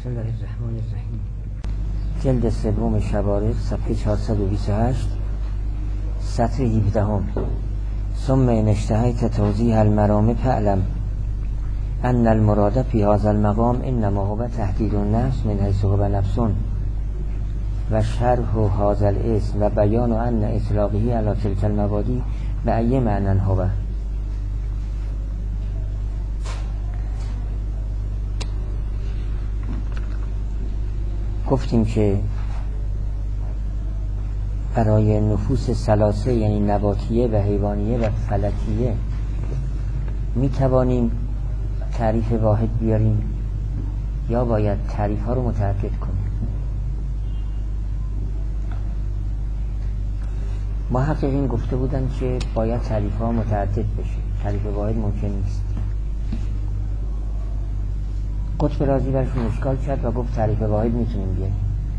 بسم الله الرحمن الرحیم. جلد سوم شوارق صفحه 428 سطر 17. ثم ان اشتهیت توضیح المرام فاعلم ان المراد فی هذا المقام انما هو تحدید النفس من حیث هو نفس و شرح هذا الاسم و بیان ان اطلاقه علی تلک المبادی به ای معنی هو. گفتیم که برای نفوس ثلاثه یعنی نباتیه و حیوانیه و فلکیه می توانیم تعریف واحد بیاریم یا باید تعریف ها رو متعدد کنیم. محققین گفته بودن که باید تعریف ها متعدد بشه، تعریف واحد ممکن نیست. قطب رازی برشون اشکال کرد و گفت تعریف واحد میتونیم بیاریم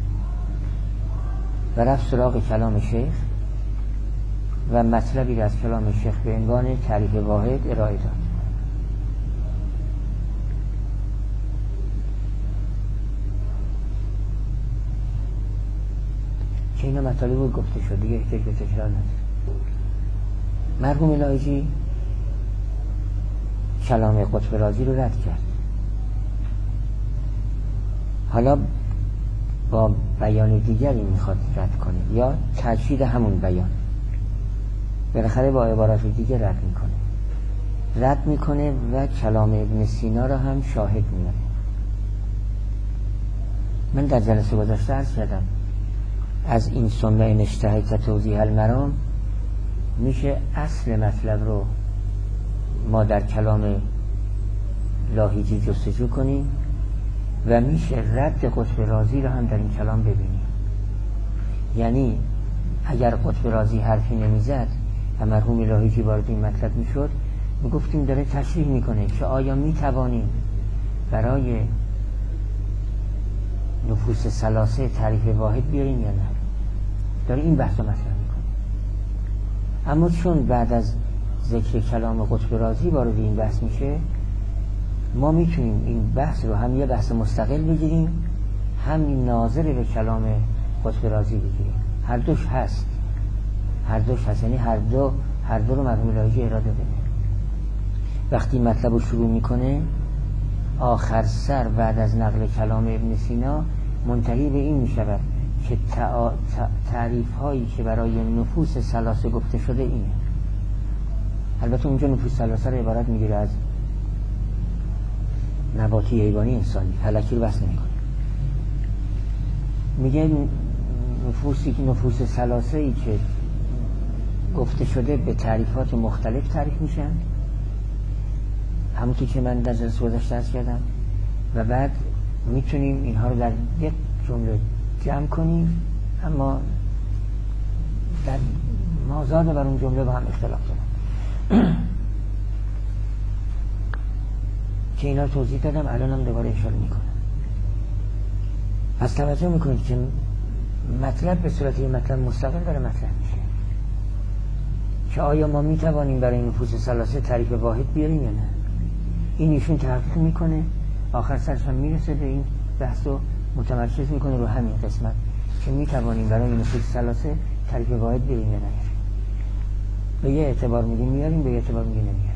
و رفت سراغ کلام شیخ و مطلبی از کلام شیخ به عنوان تعریف واحد ارائه داد. که اینا مطالب بود گفته شد، دیگه احتیاج به تکرار نداره. مرحوم لایجی کلام قطب رازی رو رد کرد، حالا با بیان دیگری میخواد رد کنه یا تجدید همون بیان، بالاخره با عبارات دیگه رد میکنه و کلام ابن سینا را هم شاهد میاره. من در جلسه گذشته عرض کردم از این ثم ان اشتهیت توضیح المرام میشه اصل مطلب رو ما در کلام لاهیجی جستجو کنیم و میشه رد قطب رازی رو هم در این کلام ببینیم. یعنی اگر قطب رازی حرفی نمیزد و مرحوم لاهیجی وارد این مطلب میشد، میگفتیم داره تشریح میکنه که آیا میتوانیم برای نفوس ثلاثه تعریف واحد بیاریم یا نه، داره این بحث رو مطرح میکنه. اما چون بعد از ذکر کلام قطب رازی وارد این بحث میشه، ما میتونیم این بحث رو هم یه بحث مستقل بگیریم، هم ناظر به کلام قطب رازی بگیریم. هر دوش هست، یعنی هر دو رو مرحوم لاهیجی اراده بده. وقتی مطلب رو شروع میکنه آخر سر بعد از نقل کلام ابن سینا منتهی به این میشود که تعریف هایی که برای نفوس ثلاثه گفته شده اینه. البته اونجا نفوس ثلاثه رو عبارت میگیره از نباتی، حیوانی، انسانی، فلکی رو بحث نمی‌کنه. میگه نفوس ثلاثه ای که گفته شده به تعریفات مختلف تعریف میشن، همونطور که من در جلسه گذشته عرض کردم، و بعد میتونیم اینها رو در یک جمله جمع کنیم، اما در مازاد بر اون جمله با هم اختلاف دارن که اینا توضیح دادم، الان هم دوباره اشاره میکنم. پس توجه میکنید که مطلب به صورت یه مطلب مستقل داره مطرح میشه که آیا ما میتوانیم برای نفوس ثلاثه تعریف واحد بیاریم یا نه. این ایشون تحقیق میکنه، آخر سرش هم میرسه به این بحث و متمرکز میکنه رو همین قسمت که میتوانیم برای نفوس ثلاثه تعریف واحد بیاریم یا نه. به یه اعتبار میگیم میاریم، به یه اعتبار میگیم نمیاریم.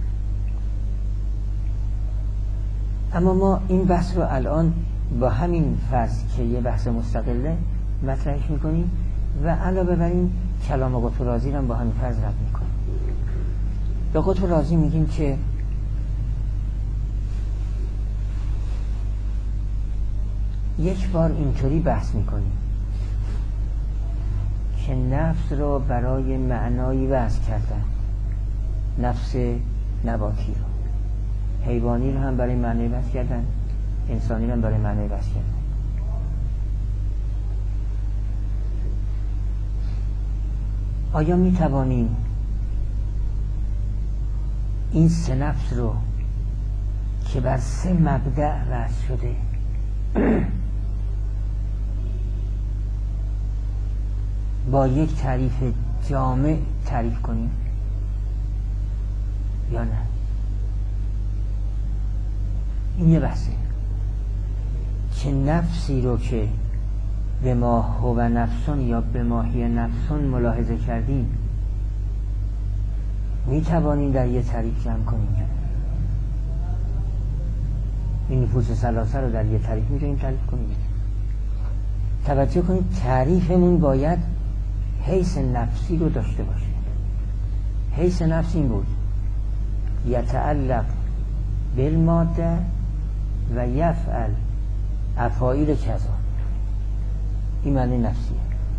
اما ما این بحث رو الان با همین فصل که یه بحث مستقله مطرحش میکنیم و علاوه بر این کلام قطب رازی رو با همین فرض رد میکنیم. به قطب رازی میگیم که یک بار اینطوری بحث میکنیم که نفس رو برای معنایی وضع کردن، نفس نباتی رو، حیوانی رو هم برای معنی بحث کردن، انسانی رو هم برای معنی بحث کردن. آیا می توانیم این سه نفس رو که بر سه مبدأ وضع شده با یک تعریف جامع تعریف کنیم یا نه؟ این یه بحثه که نفسی رو که به ما هو نفسون یا به ماهی نفسون ملاحظه کردیم می توانیم در یه تعریف جمع کنیم. این نفوس ثلاثه رو در یه تعریف میتونیم تعریف کنیم. توجه کنید تعریفمون باید حیث نفسی رو داشته باشه. حیث نفس این بود یتعلق بالماده و یفعل افعال کذا. این معنی نفسیه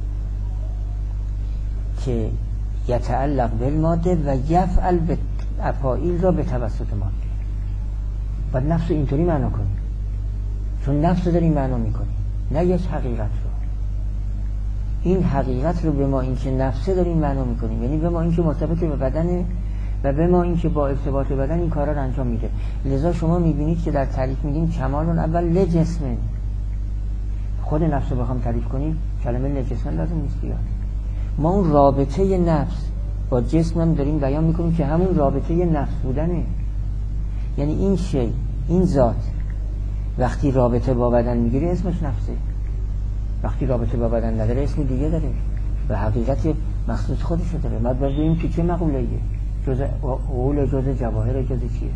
که یتعلق بالماده و یفعل افعال را به توسط ماده. باید نفس رو اینطوری معنا کنیم، چون نفس رو داریم معنا میکنیم، نه یک حقیقت رو. این حقیقت رو به ما اینکه نفسه داریم معنا میکنیم، یعنی به ما اینکه مرتبط به بدنه و به ما اینکه با ارتباط بدن این کارا رو انجام میده. لذا شما میبینید که در تعریف میگیم کمال اول لجسمن. خود نفس رو بخوام تعریف کنیم کلمه لجسمن لازم نیست بیاد. ما اون رابطه نفس با جسم هم داریم بیان میکنیم که همون رابطه نفس بودنه. یعنی این شی، این ذات وقتی رابطه با بدن میگیره اسمش نفسه، وقتی رابطه با بدن نداره اسم دیگه داره و حقیقت مخصوص خودشو داره. ما باید ببینیم که چه مقوله‌ایه، جزء اول، جزء جواهر، جزء چیه.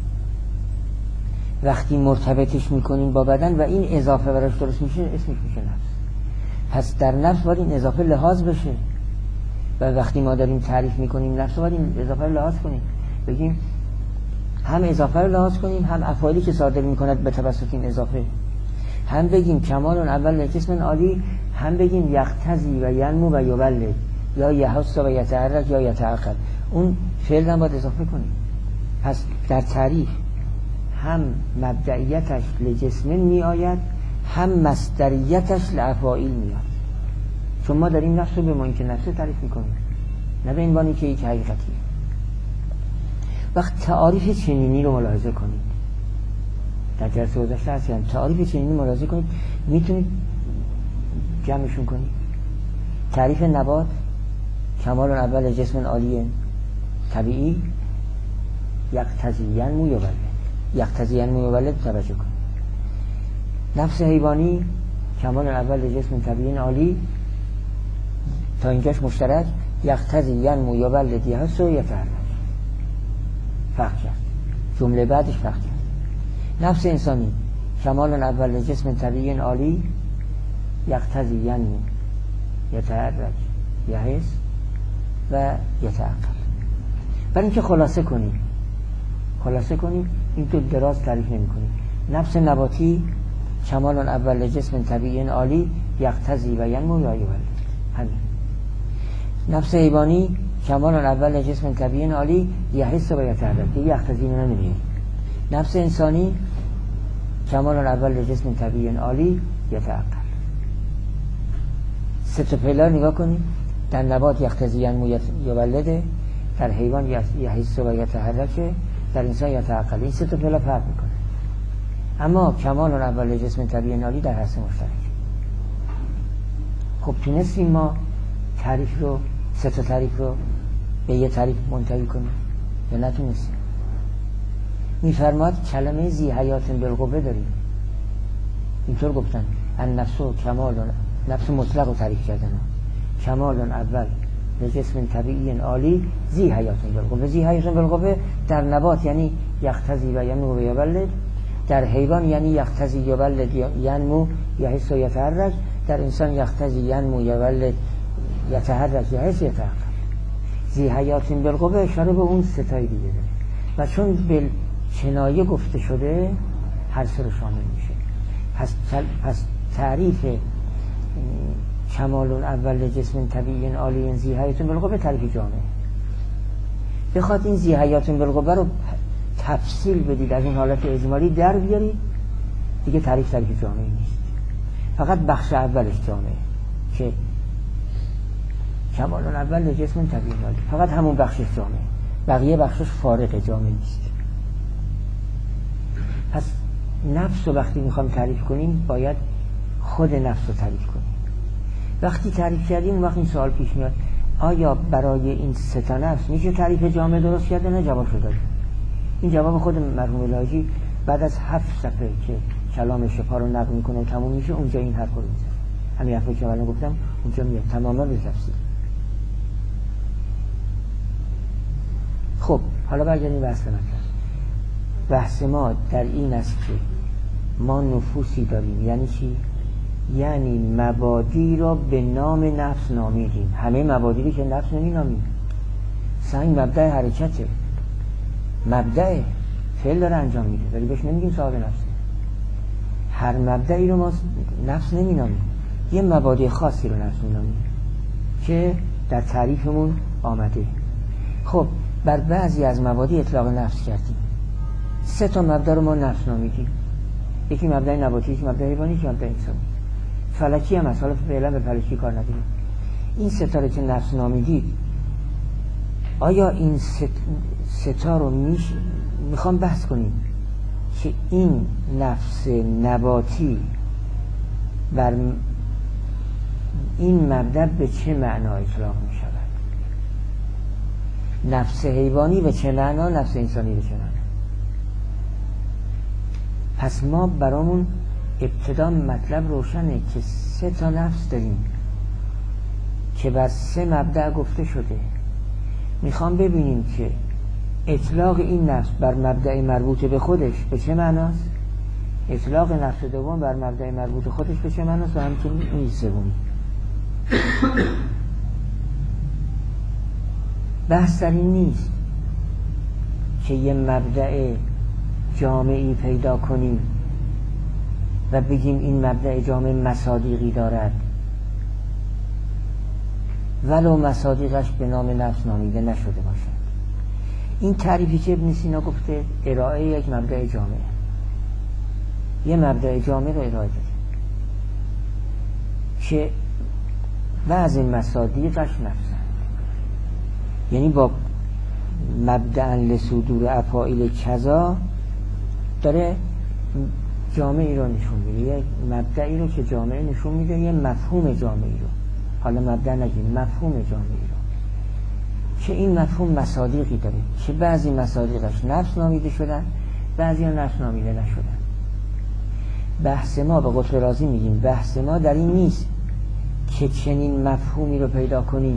وقتی مرتبطش میکنیم با بدن و این اضافه براش درست میشه اسمش میشه نفس. پس در نفس باید این اضافه لحاظ بشه و وقتی ما داریم تعریف میکنیم نفس باید این اضافه رو لحاظ کنیم، بگیم هم اضافه رو لحاظ کنیم هم افعالی که صادر میکند به توسط این اضافه، هم بگیم کمال اول جسم عالی، هم بگیم یقتضی و ینمو و یولد یا یحس و یتحرک یا یتعقل. اون فعل هم باید اضافه کنیم. پس در تعریف هم مبدئیتش لجسم می آید هم مصدریتش لافعال می آید، چون ما داریم نفس رو به ما اینکه نفس تعریف میکنیم، نه به عنوانی که یک حقیقتی. وقت تعاریف چنینی رو ملاحظه کنید، در جلسه گذشته هستیم تعاریف چنینی ملاحظه کنید، میتونید جمعشون کنید. تعریف نبات کمال اول جسم عالی طبیعی یقتضی ینمو یولد، یقتضی ینمو یولد توجه کنید. نفس حیوانی کمال اول جسم طبیعی عالی تا اینجاش مشترک یقتضی ینمو یولد یحس و یتحرک. فرق کرد، جمله بعدش فرق کرد. نفس انسانی کمال اول جسم طبیعی عالی یقتضی ینمو یتحرک یحس و یتعقل. برای اینکه خلاصه کنیم این تو دراز تعریف نمی کنیم. نفس نباتی کمال اول جسم طبیعی عالی یقتضی و ینمو یا یولد، همین. نفس حیوانی کمال اول جسم طبیعی عالی یحس و یتحرک، یقتضی نمی‌بینیم. نفس انسانی کمال اول جسم طبیعی عالی یتعقل. سه تا پیلا نگاه کنید. در نبات یقتضی ینمو یولد، در حیوان یحس و یتحرک، در انسان یتعقل. این سه تا پیلا فرق میکنه، اما کمال اول جسم طبیعی عالی در هر سه مشترک. خب تونستیم ما تعریف رو، سه تا تعریف رو به یه تعریف منتهی کنیم یا نتونستیم؟ میفرماد کلمه ذی حیات بالقوه داریم. اینطور گفتن النفس کمال، نفس مطلق رو تعریف کردن. کمال اول جسم طبیعی عالی ذی حیات بالقوه. ذی حیات بالقوه در نبات یعنی یقتضی و ینمو و یولد، در حیوان یعنی یقتضی یولد ینمو یحس و یتحرک، در انسان یقتضی ینمو یولد یتحرک یحس یتعقل. ذی حیات بالقوه اشاره به اون ستای دیگه داره و چون به کنایه گفته شده هر سه رو شامل میشه. پس تعریف کمال اول جسم طبیعی عالی ذی حیات بالقوه تعریف جامعه. بخواد این ذی حیات بالقوه رو تفصیل بدید، از اون حالت اجمالی در بیارید، دیگه تعریف جامعه نیست، فقط بخش اولش جامعه که کمال اول جسم طبیعی عالی، فقط همون بخشش جامعه، بقیه بخشش فارغ جامعه نیست. پس نفس رو وقتی میخوام تعریف کنیم باید خود نفس رو تعریف کنیم. وقتی تعریف کردیم اون وقت این سوال پیش میاد آیا برای این سه تا نفس میشه تعریف جامع درست کرده؟ نه، جواب رو دادیم. این جواب خود مرحوم الهاجی بعد از 7 صفحه که کلام شفا رو نقل میکنه و تموم میشه، اونجا این حرف رو میزنه. همین حرفی که من گفتم اونجا میاد تماما به تفصیل. خب حالا برگردیم به اصل مطلب. بحث ما در این است که ما نفوسی داریم. یعنی چی؟ یعنی مبادی را به نام نفس نامیدیم. همه مبادی که نفس نمی نامیم. سنگ مبدأ حرکته، مبدأ فعل داره انجام میده، ولی بهش نمیگیم صاحب نفسه. هر مبدئی رو ما نفس نمی نامیم، یه مبادی خاصی رو نفس می نامیم که در تعریفمون آمده. خب بر بعضی از مبادی اطلاق نفس کردیم. 3 مبدا رو ما نفس نامیدیم. یکی مبدأ نباتی، یکی مبدأ حیوانی، یکی مبدأ انسانی. فلکی هم هست، حالا فعلا به فلکی کار نداریم. این 3 رو که نفس نامیدید، آیا این 3 رو میخوام بحث کنیم که این نفس نباتی بر این مبدأ به چه معنا اطلاق می شود؟ نفس حیوانی به چه معنا؟ نفس انسانی به چه معنا؟ پس ما برامون ابتدا مطلب روشنه که 3 نفس داریم که بر 3 مبدأ گفته شده. میخوام ببینیم که اطلاق این نفس بر مبدأ مربوط به خودش به چه معناست، اطلاق نفس دوم بر مبدأ مربوط خودش به چه معناست، و همچنین این سومی. بحث در این نیست که یه مبدأ جامعی پیدا کنیم و بگیم این مبدأ جامع مصادیقی دارد، ولو مصادیقش به نام نفس نامیده نشده باشد. این تعریفی که ابن سینا گفته ارائه یک مبدأ جامع، یه مبدأ جامع رو ارائه داده که بعضی مصادیقش نفسن، یعنی با مبدأ لصدور افاعیل کذا داره جامعی رو نشون میده، یه مبدأی رو که جامعه نشون میده، یه مفهوم جامعی رو، حالا مبدأ نگیم، مفهوم جامعی رو، که این مفهوم مصادیقی داره که بعضی مصادیقش نفس نامیده شدن، بعضی هم نفس نامیده نشدن. بحث ما به قطب رازی میگیم بحث ما در این نیست که چنین مفهومی رو پیدا کنیم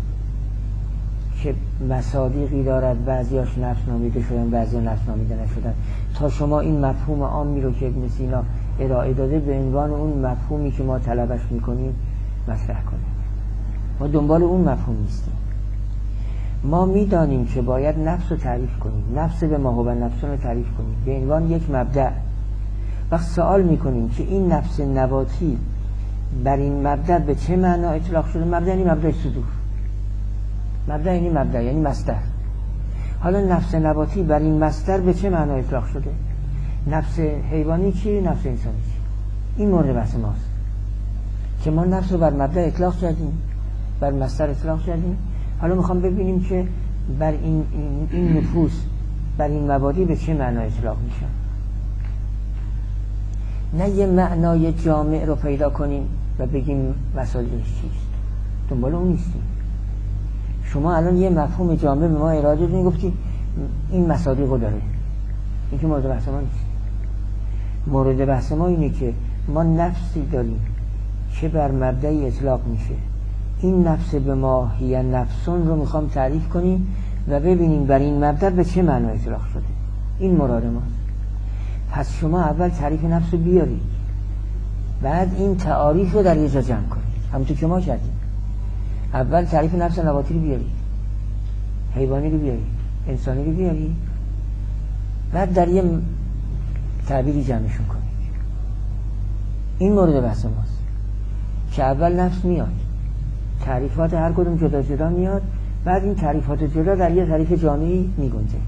که مصادیقی دارد، بعضیاش نفس نامیده شدن، بعضی نفس نامیده نشدن، تا شما این مفهوم عامی رو که ابن سینا ارائه داده به عنوان اون مفهومی که ما طلبش میکنیم مطرح کنیم. ما دنبال اون مفهوم نیستیم. ما میدانیم که باید نفس رو تعریف کنیم، نفس به ما هو نفسون رو تعریف کنیم به عنوان یک مبدأ. وقت سوال میکنیم که این نفس نباتی بر این مبدأ به چه معنا اطلاق شده؟ مبدأ یعنی مبدأ صدور، مبدأ یعنی مبدأ یعنی مصدر. حالا نفس نباتی بر این مصدر به چه معنا اطلاق شده؟ نفس حیوانی چی؟ نفس انسانی چی؟ این مورد بحث ماست که ما نفس رو بر مبدأ اطلاق کردیم، بر مصدر اطلاق کردیم. حالا میخوام ببینیم که بر این نفوس، بر این مبادی به چه معنا اطلاق میشن. نه یه معنای جامع رو پیدا کنیم و بگیم مصادیقش چیست، دنبال اون نیستیم. شما الان یه مفهوم جامع به ما ارائه دادین، گفتید این مصادیق رو داره، این که مورد بحث ما نیست. مورد بحث ما اینه که ما نفسی داریم که بر مبدأی اطلاق میشه، این نفس به ما هی نفسون رو میخوام تعریف کنیم و ببینیم بر این مبدأ به چه معنا اطلاق شده. این مراد ماست. پس شما اول تعریف نفس رو بیارید، بعد این تعاریف رو در یه جا جمع کنید، همونطور که ما کردیم. اول تعریف نفس نباتی رو بیارید، حیوانی رو بیارید، انسانی رو بیارید، بعد در یه تعبیری جمعشون کنید. این مورد بحث ماست که اول نفس میاد، تعریفات هر کدوم جدا جدا میاد، بعد این تعریفات جدا در یه تعریف جامعی میگنجه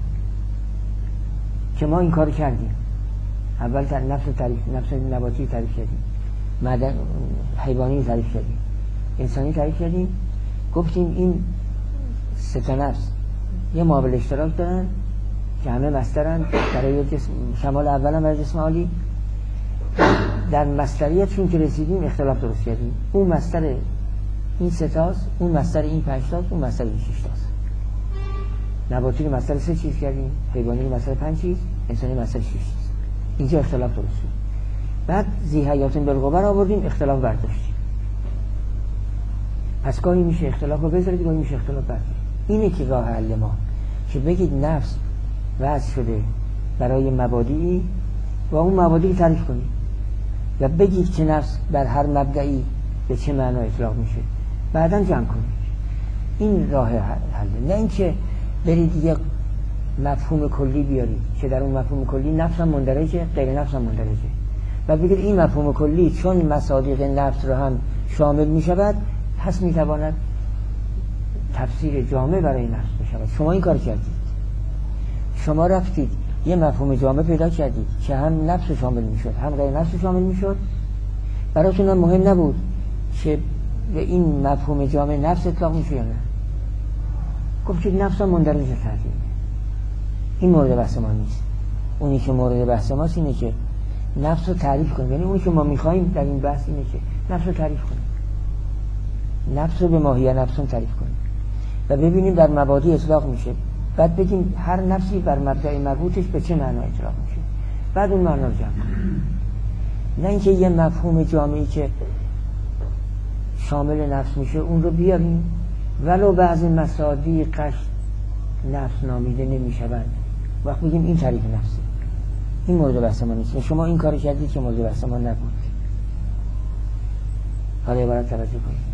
که ما این کار کردیم. اول نفس نباتی تعریف کردیم، معدن حیوانی تعریف کردیم، انسانی تعریف کردیم، گفتیم این 3 نفس یه معامل اشتراک دارن که همه مصدرن برای جسم شمال اولم برای جسم عالی. در مصدریتشون که رسیدیم اختلاف درست کردیم، اون مصدر این 3 تاست، اون مصدر این 5 تاست، اون مصدر این 6 تاست. نباتی رو مصدر 3 چیز کردیم، حیوانی رو مصدر 5 چیز، انسانی مصدر 6 چیز. اینجا اختلاف درست شد. بعد ذی حیات بالغبر آوردیم، اختلاف برداشتیم. پس گاهی میشه اختلاف رو بذارید، گاهی میشه اختلاف برداشت. اینه که راه حل ما، که بگید نفس وضع شده برای مبادی و اون مبادی تعریف کنید، یا بگید که نفس بر هر مبدعی به چه معنا اطلاق میشه، بعداً جمع کنید. این راه حل. نه اینکه برید یک مفهوم کلی بیارید که در اون مفهوم کلی نفس هم مندرجه، غیر نفس هم مندرجه، و بگید این مفهوم کلی چون مصادیق نفس رو هم شامل میشود پس میتواند تفسیر جامع برای نفس بشود. شما این کار کردید، شما رفتید یه مفهوم جامع پیدا کردید که هم نفس شامل میشد هم غیر نفس شامل میشد. براتون هم مهم نبود که به این مفهوم جامع نفس اطلاق میشه یا نه، گفتید نفس هم مندرج کردید. این مورد بحث ما نیست. اونی که مورد بحث ماست اینه که نفس رو تعریف کنیم. یعنی اونی که ما میخوایم در این بحث اینه که نفس رو تعریف کنیم، نفس رو به ماهیت نفس رو تعریف کنیم و ببینیم در مبادی اطلاق میشه، بعد بگیم هر نفسی بر مبدأ مربوطش به چه معنا اطلاق میشه، بعد اون معنا رو جمع کنیم. نه اینکه یه مفهوم جامعی که شامل نفس میشه اون رو بیاریم ولو بعضی مصادیقش نفس نامیده نمیشوند، وقت بگیم این تعریف نفسه. این مورد بحث ما نیست. شما این کار کردید که مورد بحث ما نبود. حالا عبارت توجه کنید.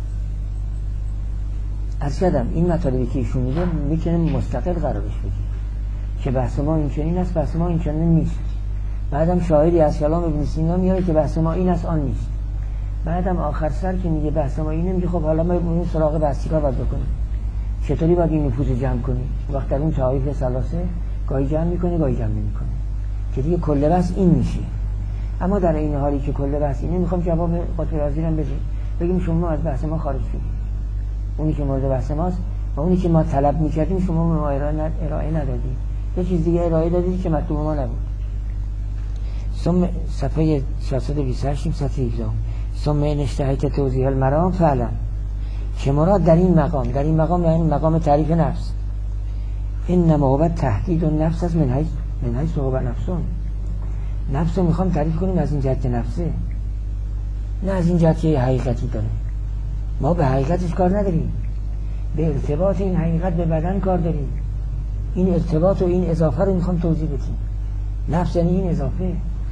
از کردم این مطالبی که ایشون میگه میتونه مستقل قرارش بدید که بحث ما این چنین است، بحث ما این چنین نیست. بعدم شاهدی از کلام ابن سینا میاره که بحث ما این است آن نیست. بعدم آخر سر که میگه بحث ما اینه، میگه خب حالا ما اون سراغ بحث چیکار باید بکنیم؟ چطوری باید این نفوذ جمع کنیم؟ وقت در اون تعاریف ثلاثه گاهی جمع میکنه گاهی جمع نمیکنه که دیگه کل بحث این میشه. اما در این حالی که کل بحث اینه، میخوام جواب قطب رازی رو بدیم، بگیم شما از بحث ما خارج شدید. اونی که مورد بحث ماست و اونی که ما طلب میکردیم شما به ما ارائه ندادید، یه چیز دیگه ارائه دادید که مطلوب ما نبود. صفحه 428 صفحه 17 ثم ان اشتهیت توضیح المرام فعلا که مراد در این مقام یعنی مقام تعریف نفس، انما هو تحدید النفس از من حیث هو نفسون. نفس رو میخوام تعریف کنیم از این جهت که نفسه، نه از این جهت که حقیقتی داره. ما به حقیقتش کار نداریم، به ارتباط این حقیقت به بدن کار داریم. این ارتباط و این اضافه رو میخوام توضیح بدیم. نفس یعنی این اضافه.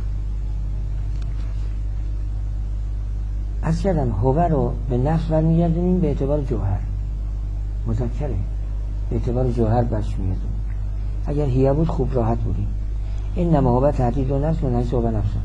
از کردم هوه رو به نفس برمیگردونیم به اعتبار جوهر، مذکره، به اعتبار جوهر برش میگردونیم. اگر هیه بود خوب راحت بودیم. انما هوه تحدید و نفس من حیث هوه نفسون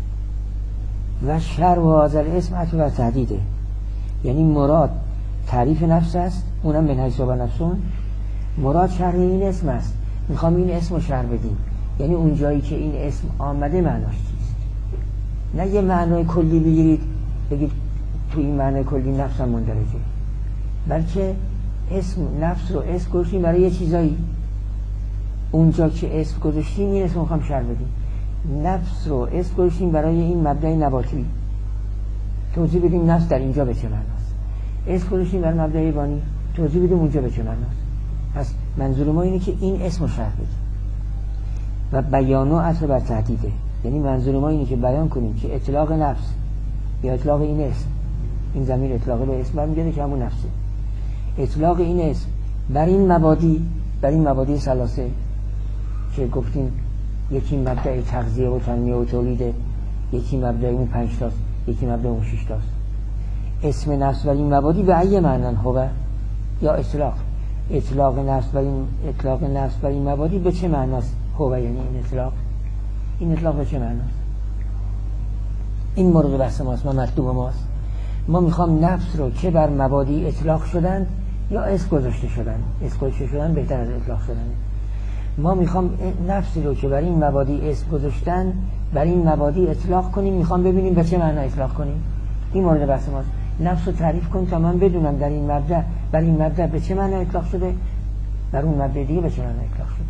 و شر و هذا الاسم عطف بر تحدیده، یعنی مراد تعریف نفس است، اونم من حیث هوه نفسون. مراد شرح این اسم است، میخوام این اسم رو شرح بدیم، یعنی اون جایی که این اسم آمده معناش چیست. نه یه معنای کلی بگیرید بگید تو این معنای کلی نفس هم مندرجه، بلکه اسم نفس رو اسم گذاشتیم برای یه چیزایی، اونجا که اسم گذاشتیم این اسم میخوام شرح بدیم. نفس رو اسم گذاشتیم برای این مبدأ نباتی، توضیح بدیم نفس در اینجا به چه معناست. اسم گذاشتیم برای مبدأ حیوانی، توضیح بدیم اونجا به چه معناست. پس منظور ما اینه که این اسم رو شرح بدیم. و بیان و اصل بر تحدیده، یعنی منظور ما اینه که بیان کنیم که اطلاق نفس یا اطلاق این اسم، این ضمیر اطلاق به اسم برمیگرده که همون نفسه، اطلاق این اسم بر این مبادی ثلاثه که گفتیم یکی مبدأ تغذیه و تنمیه و تولیده، یکی مبدأ اون 5 تاست، یکی مبدأ اون 6 تاست. اسم نفس بر این مبادی به ای معنی هوه یا اطلاق نفس بر این مبادی به چه معناست؟ هوه یعنی این اطلاق به چه معناست؟ این مورد بحث ماست، ما مطلوب ماست. ما میخوام نفس رو که بر مبادی اطلاق شدن یا اسم گذاشته شدن بهتر از اطلاق شدن. ما میخوام نفسی رو که بر این مبادی اسم گذاشتن بر این مبادی اطلاق کنیم، میخوام ببینیم به چه معنا اطلاق کنیم. این مورد بحث ماست. نفس رو تعریف کنیم تا من بدونم در این مبدأ به چه معنا اطلاق شده، در اون مبدأ دیگه به چه معنا اطلاق شده.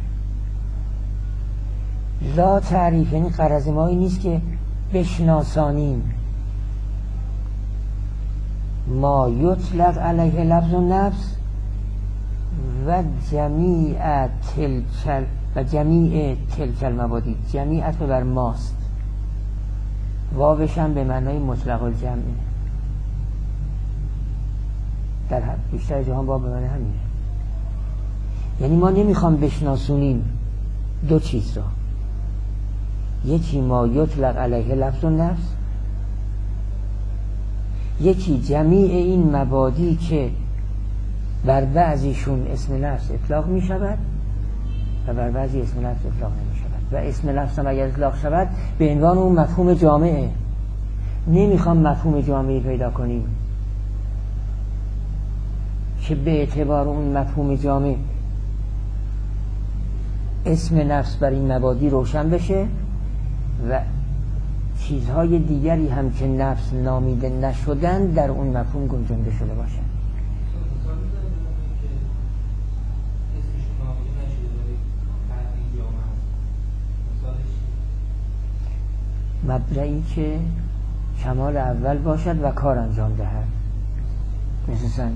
لا تعریف یعنی غرض ما این نیست که بشناسانیم ما یطلق علیه لفظ و نفس و جمیع تلک و جمیع تلک المبادی، جمیع عطف بر ماست، واوش هم به معنای مطلق الجمعه، در بیشتر جهان واو به معنی همینه. یعنی ما نمیخوام بشناسونیم دو چیز را، یکی ما یطلق علیه لفظ و نفس، یکی جمیع این مبادی که بر بعضیشون اسم نفس اطلاق می شود و بر بعضی اسم نفس اطلاق نمی شود و اسم نفس هم اگر اطلاق شود به عنوان اون مفهوم جامعه. نمیخوام مفهوم جامعی پیدا کنیم که به اعتبار اون مفهوم جامع اسم نفس بر این مبادی روشن بشه و چیزهای دیگری هم که نفس نامیده نشدن در اون مفهوم گنجانده شده باشن. مبدئی که کمال اول باشد و کار انجام دهد، مثل سنگ.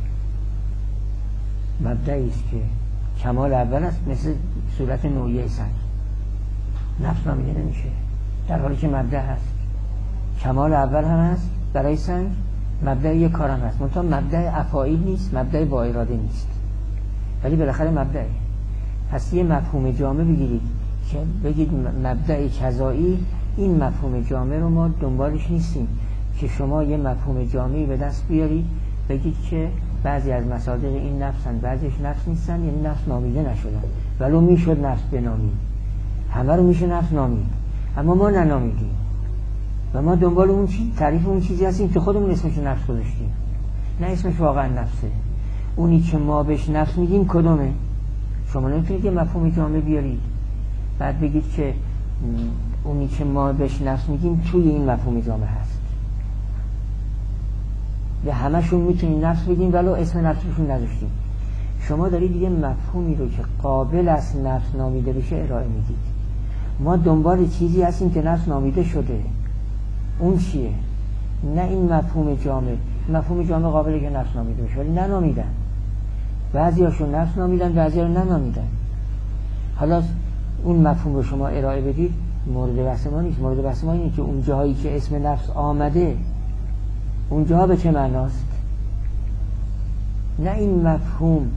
مبدئی است که کمال اول است، مثل صورت نوعیه سنگ، نفس نامیده نمیشه در حالی که مبدأ هست. کمال اول هم هست برای سنگ، مبدأ یک کار هم هست، منتها مبدأ افاعیل نیست، مبدأ با اراده نیست، ولی بالاخره مبدأه. پس یه مفهوم جامع بگیرید که بگید مبدأ کذایی، این مفهوم جامع رو ما دنبالش نیستیم که شما یه مفهوم جامعی به دست بیارید بگید که بعضی از مصادر این نفسن بعضیش نفس نیستن، یعنی نفس نامیده نشدن، ولو میشد نفس بنامید، همه رو میشه نفس نامید، اما ما ننامیدیم و ما دنبال اون تعریف اون چیزی هستیم که خودمون اسمش نفس گذاشتیم، نه اسمش واقعا نفسه. اونی که ما بهش نفس میگیم کدومه؟ شما نمیتونید یه مفهوم جامع بیارید بعد بگید که اونی که ما بهش نفس میگیم توی این مفهوم جامع هست. به همشون میتونید نفس بگیم ولو اسم نفسشون نذاشتیم. شما دارید یه مفهومی رو که قابل است نفس نامیده بشه ارائه میدید. ما دنبال چیزی هستیم که نفس نامیده شده. اون چیه؟ نه این مفهوم جامع. مفهوم جامع قابله که نفس نامیده بشه ولی ننامیدن. بعضی هاشون نفس نامیدن، بعضی ها ننامیدن. حالا اون مفهوم رو شما ارائه بدید مورد بحث ما نیست. مورد بحث ما اینه که اون جاهایی که اسم نفس آمده اونجاها به چه معناست؟ نه این مفهوم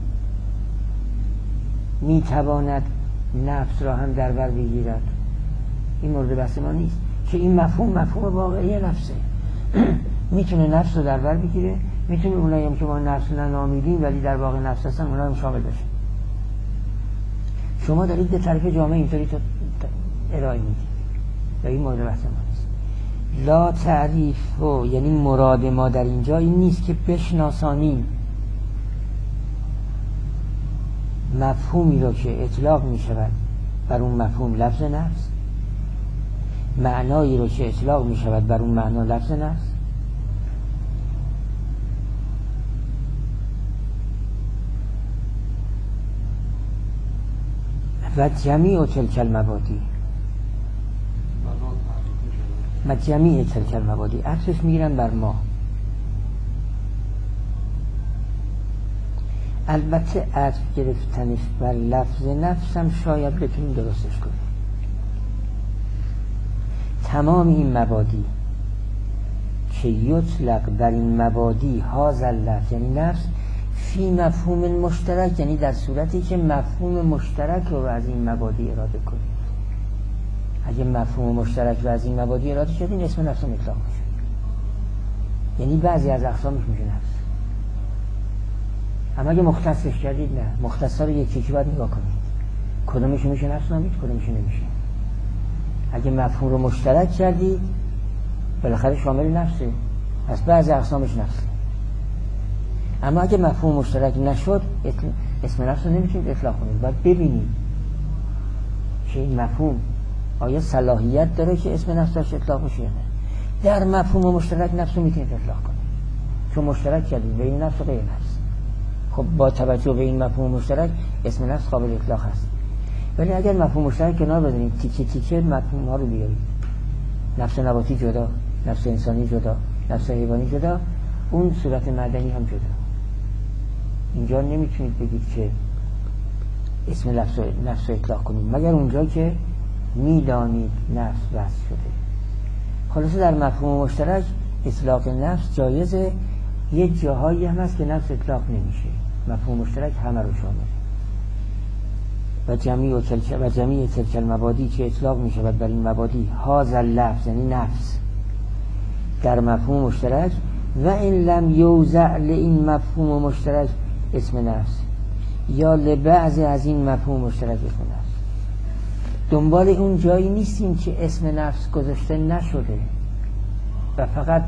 میتواند نفس را هم در بر بگیرد. این مورد بحث ما نیست که این مفهوم واقعی نفسه. میتونه نفس رو در بر بگیره، میتونه اونایی هم که ما نفس ننامیدیم ولی در واقع نفس هستن اونها هم شامل بشه. شما دارید به طرف جامعه اینطوری ارائه میدید و این مورد بحث ما نیست. لا تعریف یعنی مراد ما در اینجا این نیست که بشناسانیم مفهومی رو که اطلاق می شود بر اون مفهوم لفظ نفس، معنایی رو که اطلاق می شود بر اون معنا لفظ نفس، و جمیع تلک المبادی و جمیع تلک المبادی عطفش میگیرن بر ما. البته عطف گرفتنش بر لفظ نفس هم شاید بتونیم درستش کنیم. تمام این مبادی که یطلق بر این مبادی هذا اللفظ یعنی نفس فی مفهوم مشترک، یعنی در صورتی که مفهوم مشترک رو از این مبادی اراده کنیم. اگه مفهوم مشترک رو از این مبادی اراده شد این اسم نفس مطلق میشه، یعنی بعضی از اقسامش میشه نفس. اما اگه مختصش کردید نه، مختصا رو یکی یکی باید نگاه کنید کدومش میشه نفس نامید کدومش نمیشه. اگه مفهوم رو مشترک کردید بالاخره شامل نفسه، پس بعضی اقسامش نفسه. اما اگه مفهوم مشترک نشد اسم نفس رو نمیتونید اطلاق کنید، باید ببینید که این مفهوم آیا صلاحیت داره که اسم نفس داشت اطلاق بشه یا نه. در مفهوم مشترک نفس رو میتونید اطلاق کنید چون مشترک کردید بین نفس و غیر نفس. خب با توجه به این مفهوم مشترک اسم نفس قابل اطلاق هست. ولی اگر مفهوم مشترک کنار بذارید تیکه تیکه مفهوم ها رو بیارید، نفس نباتی جدا، نفس انسانی جدا، نفس حیوانی جدا، اون صورت معدنی هم جدا. اینجا نمیتونید بگید که اسم نفس رو اطلاق کنید، مگر اونجا که میدانید نفس وصف شده. خلاصه در مفهوم مشترک اطلاق نفس جایزه. یه جاهایی هم هست که نفس اطلاق نمیشه. مفهوم مشترک همه رو شامل و جمیع تلک المبادی که اطلاق میشه بر این مبادی هذا اللفظ یعنی نفس در مفهوم مشترک و این لم یوزع لین مفهوم مشترک اسم نفس یا لبعض از این مفهوم مشترک اسم نفس. دنبال اون جایی نیستیم که اسم نفس گذاشته نشده و فقط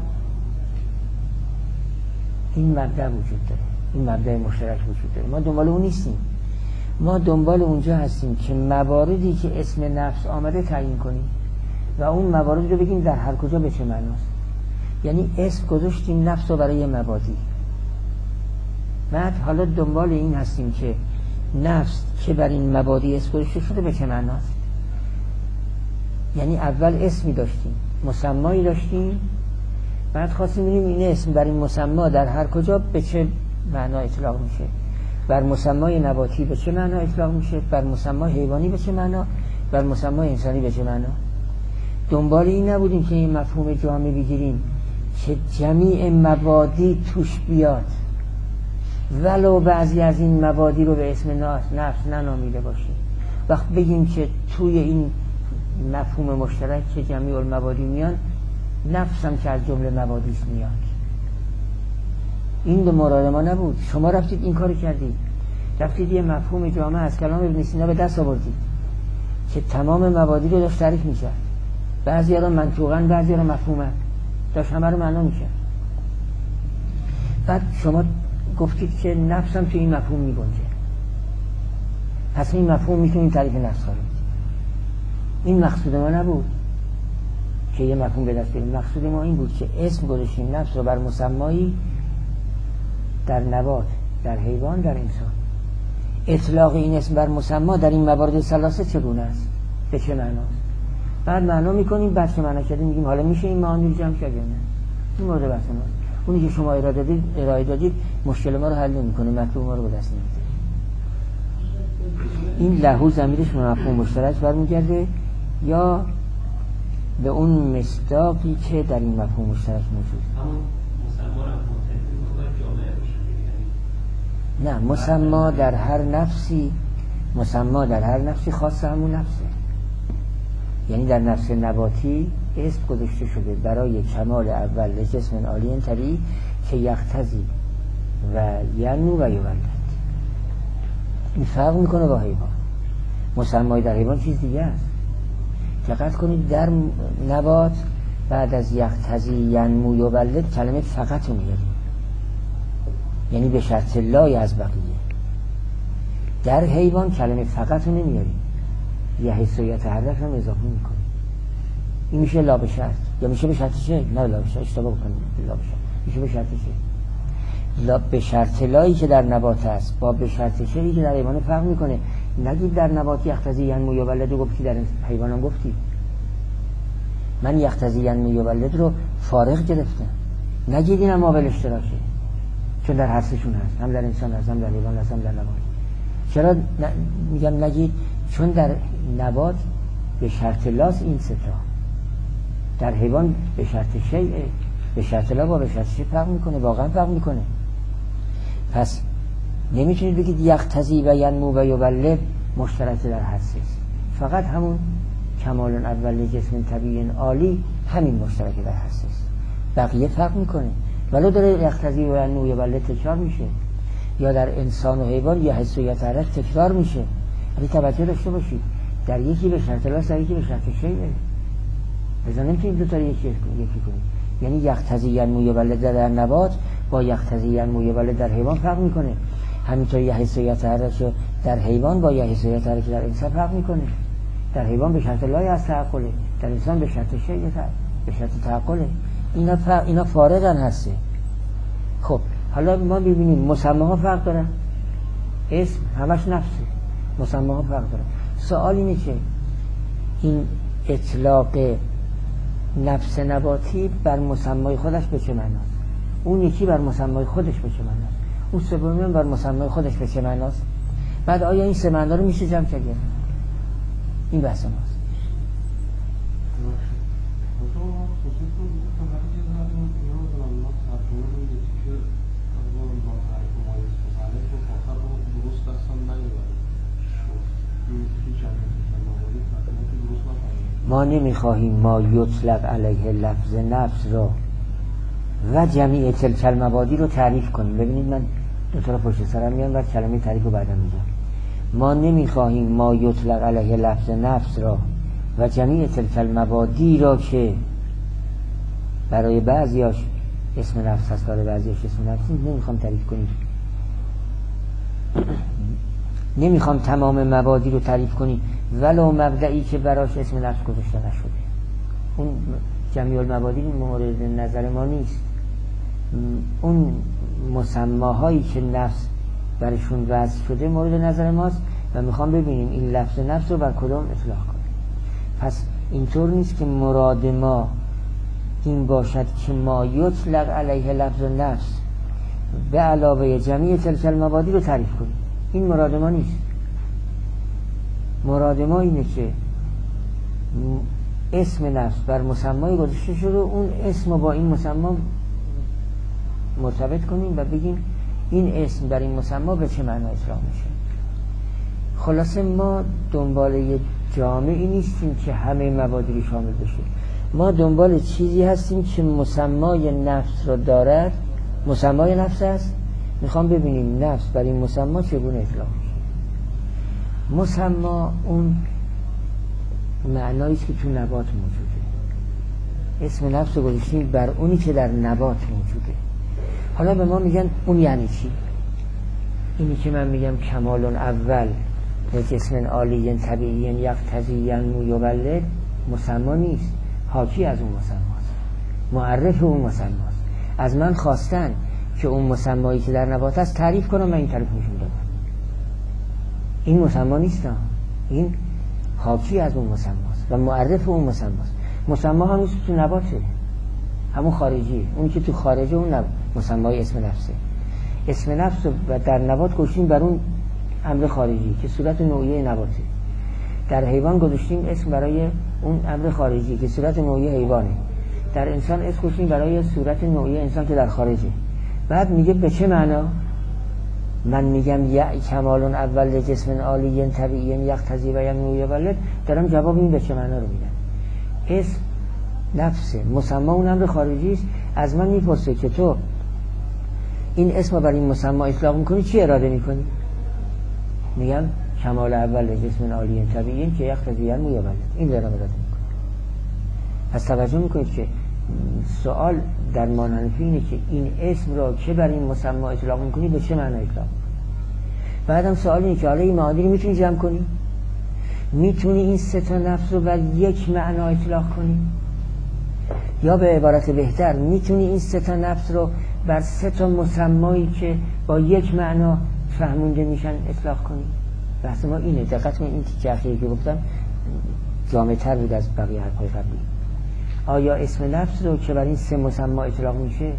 این مبدأ وجود داره، این مبدأ مشترک وجود داره. ما دنبال اون نیستیم. ما دنبال اونجا هستیم که مواردی که اسم نفس آمده تعیین کنیم و اون موارد رو بگیم در هر کجا به چه معناست. یعنی اسم گذاشتیم نفس رو برای مبادی. بعد حالا دنبال این هستیم که نفس که بر این مبادی اسم گذاشته شده به چه معناست. یعنی اول اسمی داشتیم، مسمایی داشتیم، بعد خواستیم ببینیم این اسم بر این مسما در هر کجا به چه معنا اطلاق میشه. بر مسمای نباتی به چه معنا اطلاق میشه، بر مسمای حیوانی به چه معنا، بر مسمای انسانی به چه معنا. دنبال این نبودیم که این مفهوم جامع بگیریم که جمیع مبادی توش بیاد ولو بعضی از این مبادی رو به اسم نفس ننامیده باشیم. وقت بگیم که توی این مفهوم مشترک که جمیع المبادی میان، نفس هم که از جمله مبادیش میاد. این به مراد ما نبود. شما رفتید این کار کردید، رفتید یه مفهوم جامع از کلام ابن سینا به دست آوردید که تمام مبادی رو داشت تعریف می‌کرد. بعضی‌ها رو منطوقاً، بعضی‌ها رو مفهوماً، داشت همه رو معنا می‌کرد. بعد شما گفتید که نفس هم تو این مفهوم می‌گنجه، پس این مفهوم می‌تونیم تعریف نفس کنیم. این مقصود ما نبود که یه مفهوم به دست بیاریم. مقصود ما این بود که اسم گذاشتیم نفس رو بر مسمایی در نبات، در حیوان، در انسان. اطلاق این اسم بر مسما در این موارد ثلاثه چگونه است؟ به چه معناست؟ بعد معنا میکنیم، بعد که معنا کردیم میگیم حالا میشه این معانی رو جمع کرد یا نه. این مورد بحث ماست. اونی که شما ارائه دادید مشکل ما رو حل نمیکنه، مطلوب ما رو به دست نمیاره. این لهو ضمیرش به مفهوم مشترک برمیگرده یا به اون مصداقی که در این مفهوم مشترک موجود. نه، مسما در هر نفسی خاص همون نفسه. یعنی در نفس نباتی اسم گذاشته شده برای کمال اول جسم عالی طری که یقتضی و ینمو و یولد. این فرق میکنه با حیوان. مسمای در حیوان چیز دیگه است. دقت کنید در نبات بعد از یقتضی ینمو یولد کلمه فقط رو میاریم، یعنی به شرط لای از بقیه. در حیوان کلمه فقط رو نمیاریم، یه حسیت حرف هم اضافه میکنیم. این میشه لا به شرط یا میشه به شرط چه؟ نه لا به شرط، اشتباه بکنیم. لا به شرط میشه به شرط چه؟ لا به شرط لایی که در نبات هست با به شرط چه‌ای که در حیوان فرق میکنه. نگید در نبات یقتضی ینمو یولد گفتی، در حیوان هم گفتی. من یقتضی ینمو یولد رو فارغ گرفتم. نگید این هم قابل اشتراکه، چون در هر سه‌شون هست، هم در انسان هست، هم در حیوان هست، هم در نبات. چرا میگم نگید؟ چون در نبات به شرط لاس این سه تا، در حیوان به شرط شیء. به شرط لا با به شرط شیء فرق میکنه، واقعا فرق میکنه. پس نمیتونید بگید یقتضی و ینمو و یولد مشترک در هر سه. فقط همون کمال اول جسم طبیعی عالی همین مشترک در هر سه. بقیه فرق میکنه. ولو داره یقتضی و ینمو و یولد تکرار میشه، یا در انسان و حیوان یا حس و یا تعرف تکرار میشه. ولی توجه داشته باشید در یکی به شرط لاس، در یکی به شرط شیء. لذا نمیتونید دو تا یکی کنید. یعنی یقتضی ینمو یولد در نبات با یقتضی ینمو یولد در حیوان فرق میکنه. همینطور یه حس و یا تعرف در حیوان با یه حس و یا تعرف در انسان فرق میکنه. در حیوان به شرط لای از تعقله، در انسان به شرط شیء به شرط تعقله. اینا فارغن هسته. خب حالا ما ببینیم مسماها فرق دارن، اسم همش نفسه، مسماها فرق دارن. سوال اینه که این اطلاق نفس نباتی بر مسمای خودش به چه معناست؟ اون یکی بر مسمای خودش به چه معناست؟ اون سومی بر مسمای خودش به چه معناست؟ بعد آیا این سه معنا رو میشه جمع کرد؟ این بحث ماست. ما نمیخواهیم ما یطلق علیه لفظ نفس را و جمیع تلک المبادی رو تعریف کنیم. ببینید من دو تا پشت سرم میام و کلمه تعریف رو بعدم میگم. ما نمیخواهیم ما یطلق علیه لفظ نفس را و جمیع تلک المبادی را که برای بعضیاش اسم نفس هست، برای بعضیاش اسم نفس نیست، نمیخوام تعریف کنیم. نمیخوام تمام مبادی رو تعریف کنیم ولو مبدعی که براش اسم نفس گذاشته نشده. اون جمیع المبادی مورد نظر ما نیست. اون مسماهایی که نفس برشون وضع شده مورد نظر ماست و میخوام ببینیم این لفظ نفس رو بر کدام اطلاق کنیم. پس اینطور نیست که مراد ما این باشد که ما یطلق علیه لفظ نفس به علاوه جمیع تلک المبادی رو تعریف کنیم. این مراد ما نیست. مراد ما اینه که اسم نفس بر مسمای گذاشته شده، اون اسم رو با این مسما مرتبط کنیم و بگیم این اسم بر این مسما به چه معنا اطلاق میشه. خلاصه ما دنبال یه جامعی نیستیم که همه مبادی رو شامل بشه. ما دنبال چیزی هستیم که مسمای نفس رو دارد. مسمای نفس است، میخوام ببینیم نفس بر این مسما چگونه اطلاق میشه. مسما اون معنایی که تو نبات موجوده. اسم نفس رو گذاشتیم بر اونی که در نبات موجوده. حالا به ما میگن اون یعنی چی؟ اینی که من میگم کمال اول جسم عالی طبیعی یقتضی ینمو یولد مسما نیست، حاکی از اون مسماست، معرف اون مسماست. از من خواستن که اون مسمایی که در نبات است تعریف کنم، من این تعریف نشون دادم. این مسما نیست، این حاکی از اون مسماست و معرف اون مسماست. مسما هم نیست تو نباته، همون خارجیه. اون که تو خارجه اون مسمای اسم نفسه. اسم نفس و در نبات گذاشتیم بر اون امر خارجی که صورت نوعیه نباته. در حیوان گذاشتیم اسم برای اون امر خارجی که صورت نوعیه حیوانه. در انسان اسم گذاشتیم برای صورت نوعیه انسان که در خارجه. بعد میگه به چه معنا؟ من میگم یا کمال اول جسم عالی طبیعی یقتضی و ینمو یولد، دارم جواب این به چه معنا رو میدم. اسم نفس مسما اون امر خارجی است. از من میپرسه که تو این اسم بر این مسما اطلاق میکنی، چی اراده میکنی؟ میگم کمال اول جسم عالی طبیعی که یقتضی ینمو یولد، این دارم اراده میکنم. پس توجه میکنید که سوال در مانحنفی اینه که این اسم را که بر این مسما اطلاق میکنی به چه معنا اطلاق؟ بعدم سوال اینه که حالا این معادی رو میتونی جمع کنی؟ میتونی این سه تا نفس رو بر یک معنا اطلاق کنی؟ یا به عبارت بهتر میتونی این سه تا نفس رو بر سه تا مسمایی که با یک معنا فهمونده میشن اطلاق کنی؟ بحث ما اینه. دقت کنید این تیکه اخیری که گفتم جامع‌تر بود از بقیه حرف‌های قبلی. آیا اسم نفس رو که بر این سه مسما اطلاق میشه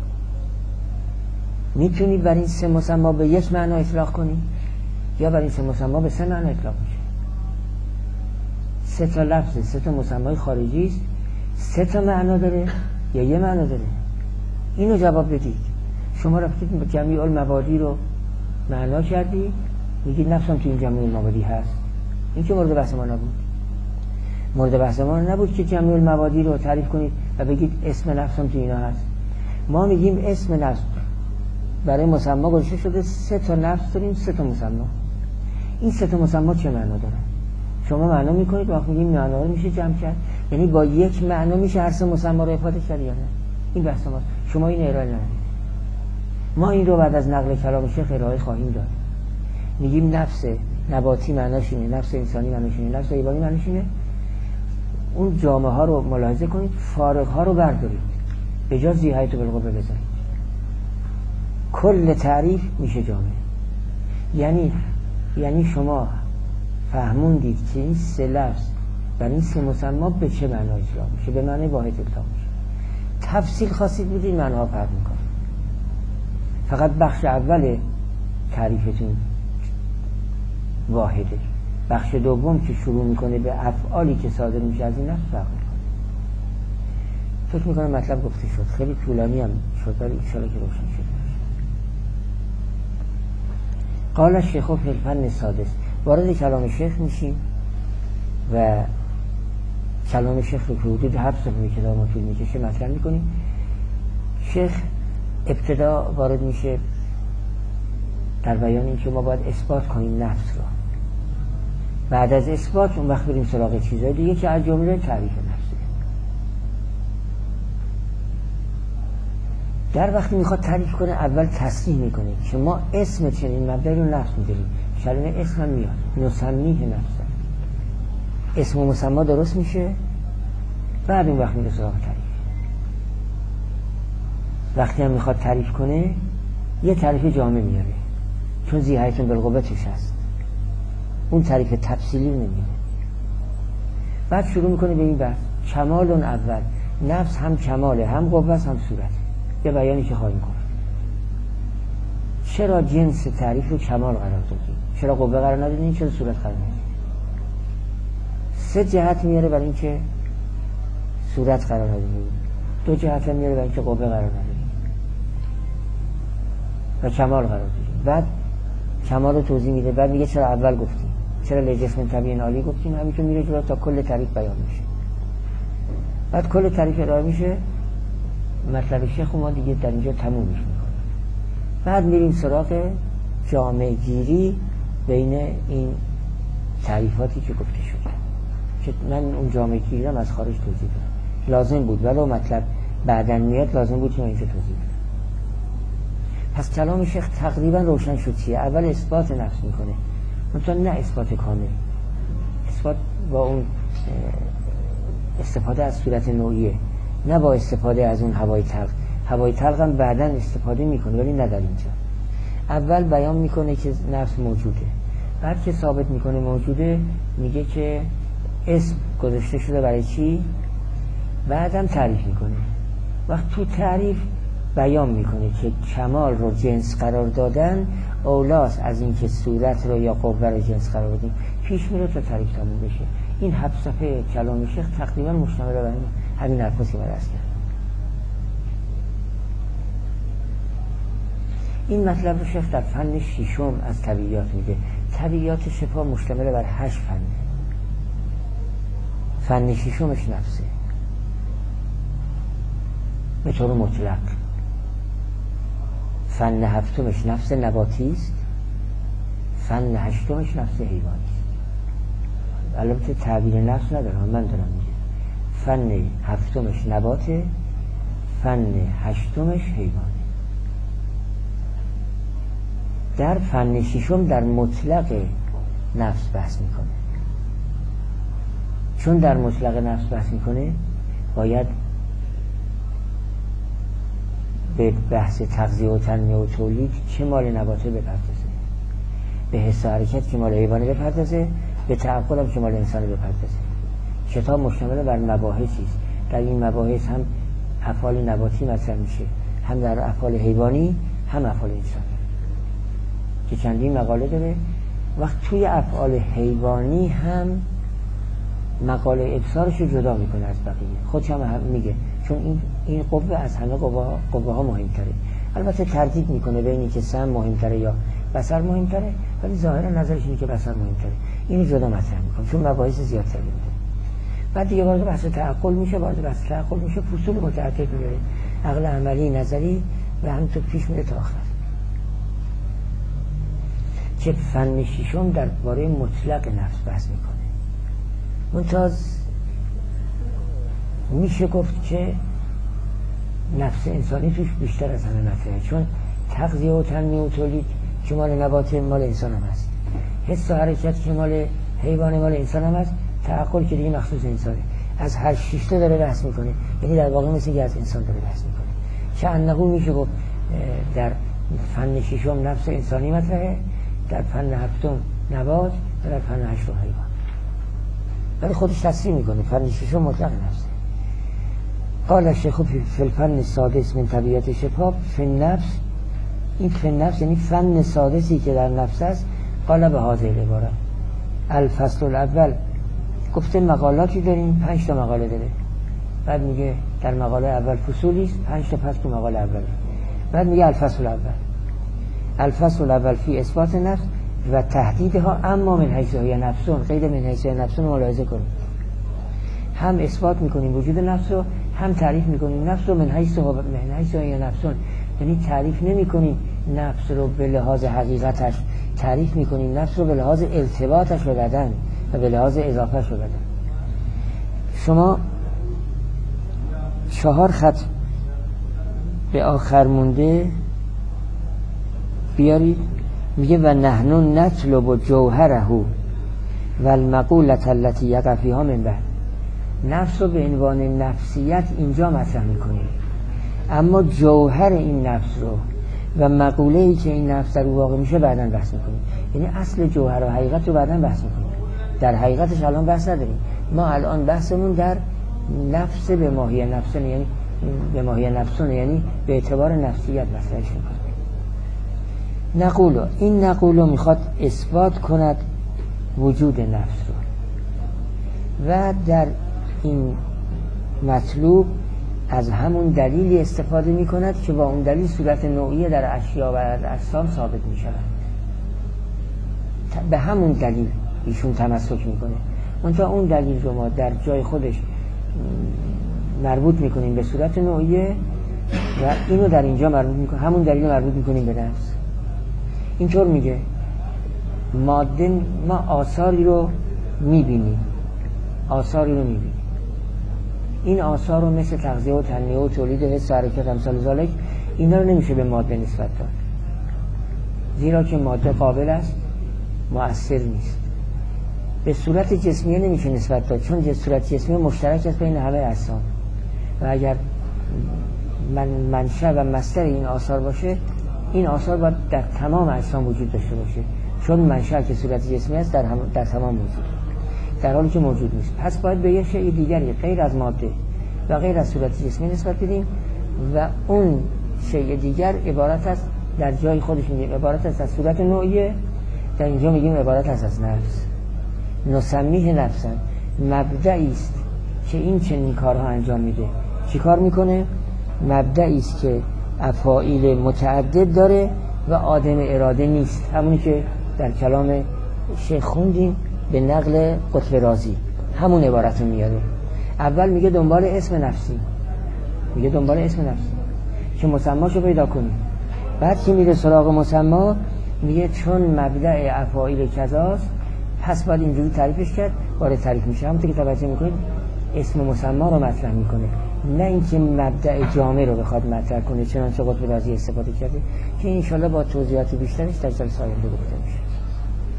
میتونی بر این سه مسما به یک معنا اطلاق کنی یا بر این سه مسما به سه معنا اطلاق میشه؟ سه تا لفظ، سه تا مسمای خارجی است، سه تا معنا داره یا یه معنا داره؟ اینو جواب بدید. شما رفتید جمیع المبادی رو معنا کردی، میگید نفسم تو این جمیع المبادی هست. این که مورد بحث ما نبود. مورد بحث ما نبود که جمیع المبادی رو تعریف کنید و بگید اسم نفسم تو اینا هست. ما میگیم اسم نفس برای مسما گذاشته شده، سه تا نفس داریم، سه تا مسما. این سه تا مسما چه معنا دارن؟ شما معنا میکنید، وقتی میگیم معنا رو میشه جمع کرد، یعنی با یک معنا میشه هر سه مسما رو افاده کرد یا نه؟ این بحث ماست. شما این ارائه ندید. ما این رو بعد از نقل کلام شیخ ارائه خواهیم داد. میگیم نفس نباتی معناش اینه، نفس انسانی معناش اینه، نفس حیوانی معناش اینه. اون جامعه ها رو ملاحظه کنید، فارغ ها رو بردارید، به جا زیحیت و بالقوه بذارید. کل تعریف میشه جامعه. یعنی شما فهموندید که این سه لفظ بر این سه مسما به چه معنا اطلاق میشه، به معنی واحد اطلاق میشه. تفصیل خواستید بدید، معناها فرق میکنه. فقط بخش اول تعریفتون واحده. بخش دوم که شروع میکنه به افعالی که صادر میشه از این نفس فرق میکنه. فکر میکنم مطلب گفته شد. خیلی طولانی هم شد ولی انشاءالله که روشن شد. قال الشیخ فی الفن السادس. وارد کلام شیخ میشیم و کلام شیخ رو که حدود 7 صفحه کتاب ما طول میکشه مطرح میکنیم. شیخ ابتدا وارد میشه در بیان این که ما باید اثبات کنیم نفس را. بعد از اثبات اون وقت بریم سراغ چیزهای دیگه که از جمله تعریف نفسه. در وقتی میخواد تعریف کنه اول تصریح میکنه که ما اسم چنین مبدأی رو نفس میداریم. کلمه اسم هم میاد، نسمیه نفس. اسم و مسما درست میشه، بعد اون وقت میره سراغ تعریف. وقتی هم میخواد تعریف کنه یه تعریف جامع میاره، چون ذی‌حیاتون بالقوه توش هست، اون تعریف تفصیلی نمیاره. بعد شروع میکنه به این بحث کمال اون اول. نفس هم کماله، هم قوه هم صورت. یه بیانی که خواهیم کنه. چرا جنس تعریف رو کمال قرار دادیم؟ چرا قوه قرار ندادیم؟ چرا صورت قرار ندادیم؟ 3 جهت میاره برای اینکه صورت قرار ندادیم. 2 جهت هم میاره برای اینکه قوه قرار ندادیم و کمال قرار دادیم. بعد کمال رو توضیح میده. بعد میگه چرا اول گفتیم، چرا لجسم طبیعی عالی گفتیم. همینطور میره جلو تا کل تعریف بیان میشه. بعد کل تعریف ارائه میشه. مطلب شیخ ما دیگه در اینجا تمومش میکنه. بعد میریم سراغ جامع گیری بین این تعریفاتی که گفته شده، که من اون جامع گیری هم از خارج توضیح دادم. لازم بود ولو مطلب بعدن میاد، لازم بود که من اینجا توضیح بدم. پس کلام شیخ تقریبا روشن شد چیه. اول اثبات نفس میکنه، منتها نه اثبات کامل. اثبات با اون استفاده از صورت نوعیه، نه با استفاده از اون هوای تلق. هوای تلق هم بعداً استفاده میکنه ولی نه در اینجا. اول بیان میکنه که نفس موجوده، بعد که ثابت میکنه موجوده میگه که اسم گذاشته شده برای چی، بعدم تعریف میکنه. وقت تو تعریف بیان میکنه که کمال رو جنس قرار دادن اولاست از این که صورت رو یا قوه رو جنس قرار بدیم. پیش میره تا تعریف تموم بشه. این 7 صفحه کلام شیخ تقریبا مشتمل بر همین حرفاست که من عرض کردم. این مطلب رو شیخ در فن 6 از طبیعیات میگه. طبیعیات شفا مشتمل بر 8 فنه. فن 6 نفسه به طور مطلق. فن 7 نفس نباتی است. فن 8 نفس حیوانی است. البته تعبیر نفس ندارم، من دارم میگم. فن 7 نباته، فن 8 حیوانی. در فن 6 در مطلق نفس بحث میکنه. چون در مطلق نفس بحث میکنه باید به بحث تغذیه و تنمیه و تولید که مال نباته بپردازه، به حس و حرکت که مال حیوانه بپردازه، به تعقل هم که مال انسانه بپردازه. کتاب مشتمل بر مباحثی است. در این مباحث هم افعال نباتی مطرح میشه، هم در افعال حیوانی، هم افعال انسانی که چندین مقاله داره. وقت توی افعال حیوانی هم مقاله ابصارش رو جدا میکنه از بقیه. خودش هم میگه چون این قوه از همه قوه ها مهمتره. البته تردید میکنه بین اینکه سمع مهمتره یا بصر مهمتره، ولی ظاهرا نظرش اینه که بصر مهمتره. اینو جدا مطرح میکنه چون مباحث زیادتری میده. بعد دیگه وارد بحث تعقل میشه، وارد بحث تعقل میشه، فصول متعدد میاره، عقل عملی، نظری و همینطور پیش میره تا آخر. که فن 6 درباره مطلق نفس بحث میکنه. ممتاز میشه گفت که نفس انسانی توش بیشتر از همه مطرحه، چون تغذیه و تنمیه و تولید که مال نبات مال انسان هم هست، حس و حرکت که مال حیوان مال انسان هم هست، تعقل که دیگه مخصوص انسانه. از هر 6 تا داره بحث میکنه، یعنی در واقع مثل که از انسان داره بحث میکنه. که انهو میشه گفت در فن 6 نفس انسانی مطرحه، در فن 7 نبات و در فن 8 حیوان. ولی خودش تصریح میکنه فن 6 مطلق نفسه. قال الشیخ فی الفن السادس من طبیعت شفا فی النفس. این فی النفس یعنی فن سادسی که در نفس است قال به هذه العباره الفصل الاول گفته مقالاتی داریم 5 تا مقاله داره. بعد میگه در مقاله اول فصولی است 5 تا پس تو مقاله اول. بعد میگه الفصل الاول فی اثبات نفس و تهدیدها اما من حیث هی نفسون غیر من حیث هی نفسون ملاحظه کنیم. هم اثبات میکنیم وجود نفس رو، هم تعریف میکنیم نفس رو من حیث هی نفسون، یعنی تعریف نمیکنیم نفس رو به لحاظ حقیقتش، تعریف میکنیم نفس رو به لحاظ ارتباطش به بدن و به لحاظ اضافهش به بدن. شما 4 خط به آخر مونده بیارید. میگه و نحن نطلب جوهره و المقولة التي یقع فیها من بعد. نفس رو به عنوان نفسیت اینجا مطرح میکنیم، اما جوهر این نفس رو و مقوله‌ای که این نفس در او واقع میشه بعداً بحث میکنیم. یعنی اصل جوهر و حقیقت رو بعداً بحث میکنیم، در حقیقتش الان بحث نداریم. ما الان بحثمون در نفس به ماهی نفسون، یعنی به ماهی نفسون، یعنی به اعتبار نفسیت مطرحش میکنیم. این نقولو میخواد اثبات کند وجود نفس رو و در این مطلوب از همون دلیلی استفاده میکند که با اون دلیل صورت نوعیه در اشیا و اجسام ثابت میشود. به همون دلیل ایشون تمسک میکنه. منتها اون دلیل رو ما در جای خودش مربوط میکنیم به صورت نوعیه و اینو در اینجا مربوط میکنیم، همون دلیل مربوط میکنیم به نفس. اینطور میگه ماده ما آثاری رو میبینیم، این آثار رو مثل تغذیه و تنمیه و تولید حس و حرکت امثال ذالک، اینا رو نمیشه به ماده نسبت داد، زیرا که ماده قابل است مؤثر نیست. به صورت جسمیه نمیشه نسبت داد، چون صورت جسمیه مشترک است بین همه اجسام و اگر منشأ و مصدر این آثار باشه، این آثار باید در تمام اجسام وجود داشته باشه، چون منشأ که صورت جسمی است در تمام وجود، در حالی که موجود نیست. پس باید به یه شیء دیگری غیر از ماده و غیر از صورت جسمی نسبت بدیم و اون شیء دیگر عبارت است، در جای خودش میگیم عبارت است از صورت نوعیه، در اینجا میگیم عبارت است از نفس. نسمیه نفسا، مبدعی است که این چنین کارها انجام میده. چی کار میکنه؟ مبدعی است که افاعیل متعدد داره و آدم اراده نیست، همونی که در کلام شیخ خوندیم به نقل قطب رازی، همون عبارت رو میاره. اول میگه دنبال اسم نفسی، که مسماشو پیدا کنیم. بعد که میره سراغ مسما میگه چون مبدأ افاعیل کذاست پس باید اینجوری تعریفش کرد. وارد تعریف میشه، همونطور که توجه میکنید اسم مسما رو مطرح میکنه، نه اینکه مبدأ جامع رو بخواد مطرح کنه، چنانچه قطب رازی استفاده کرده که انشالله با توضیحات بیشترش در جلسه آینده گفته میشه.